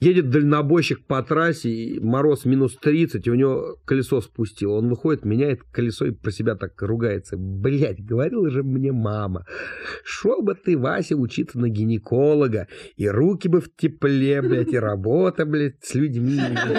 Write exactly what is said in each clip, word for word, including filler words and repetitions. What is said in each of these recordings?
Едет дальнобойщик по трассе, и мороз минус тридцать, и у него колесо спустило. Он выходит, меняет колесо и про себя так ругается. Блядь, говорила же мне мама, шел бы ты, Вася, учиться на гинеколога, и руки бы в тепле, блядь, и работа, блядь, с людьми.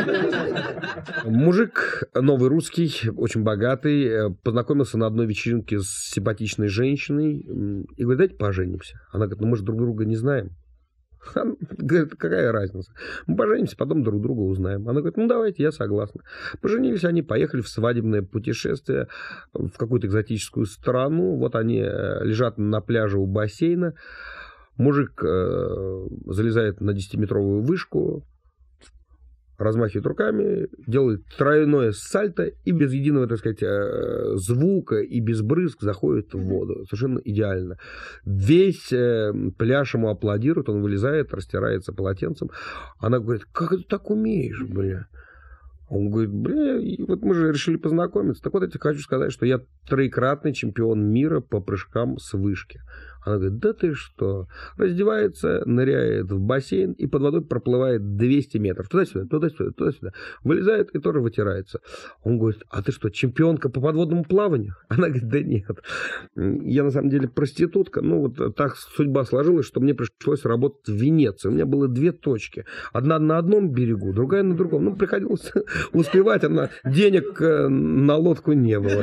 Мужик новый русский, очень богатый, познакомился на одной вечеринке с симпатичной женщиной и говорит, давайте поженимся. Она говорит, ну мы же друг друга не знаем. Она говорит, какая разница? Мы поженимся, потом друг друга узнаем. Она говорит, ну давайте, я согласна. Поженились они, поехали в свадебное путешествие в какую-то экзотическую страну. Вот они лежат на пляже у бассейна. Мужик э, залезает на десятиметровую вышку, размахивает руками, делает тройное сальто и без единого, так сказать, звука и без брызг заходит в воду. Совершенно идеально. Весь пляж ему аплодирует, он вылезает, растирается полотенцем. Она говорит, как ты так умеешь, бля? Он говорит, бля, и вот мы же решили познакомиться. Так вот, я тебе хочу сказать, что я троекратный чемпион мира по прыжкам с вышки. Она говорит, да ты что? Раздевается, ныряет в бассейн и под водой проплывает двести метров. Туда-сюда, туда-сюда, туда-сюда. Вылезает и тоже вытирается. Он говорит, а ты что, чемпионка по подводному плаванию? Она говорит, да нет. Я на самом деле проститутка. Ну вот так судьба сложилась, что мне пришлось работать в Венеции. У меня было две точки. Одна на одном берегу, другая на другом. Ну, приходилось успевать, а денег на лодку не было.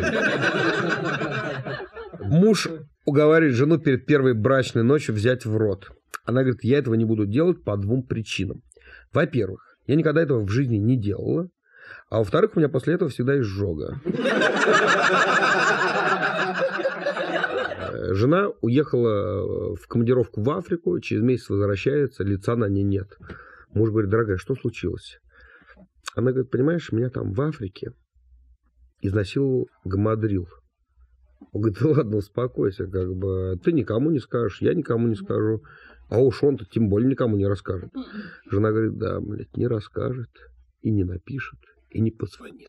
Муж уговаривает жену перед первой брачной ночью взять в рот. Она говорит, я этого не буду делать по двум причинам. Во-первых, я никогда этого в жизни не делала. А во-вторых, у меня после этого всегда изжога. Жена уехала в командировку в Африку, через месяц возвращается, лица на ней нет. Муж говорит, дорогая, что случилось? Она говорит, понимаешь, меня там в Африке изнасиловал гамадрил. Он говорит, да ладно, успокойся, как бы, ты никому не скажешь, я никому не скажу, а уж он-то тем более никому не расскажет. Жена говорит, да, блядь, не расскажет, и не напишет, и не позвонит.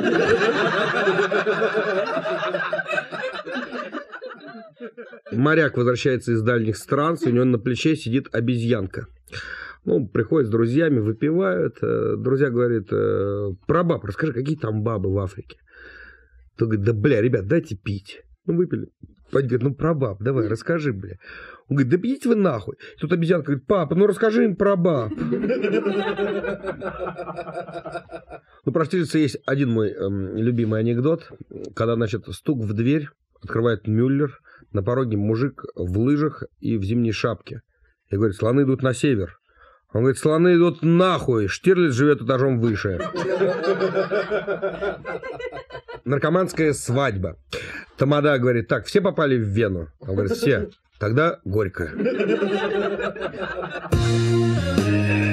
Моряк возвращается из дальних стран, у него на плече сидит обезьянка. Ну, приходят с друзьями, выпивают, друзья говорят, про баб, расскажи, какие там бабы в Африке. Тот говорит, да, бля, ребят, дайте пить. Ну, выпили. Пойди, говорит, ну, про баб, давай, расскажи, бля. Он говорит, да бейте вы нахуй. Тут обезьянка говорит, папа, ну, расскажи им про баб. Ну, про Штирлица есть один мой эм, любимый анекдот. Когда, значит, стук в дверь, открывает Мюллер, на пороге мужик в лыжах и в зимней шапке. И говорит, слоны идут на север. Он говорит, слоны идут нахуй, Штирлиц живет этажом выше. Наркоманская свадьба. Тамада говорит, так, все попали в Вену? Он говорит, все. Тогда горько.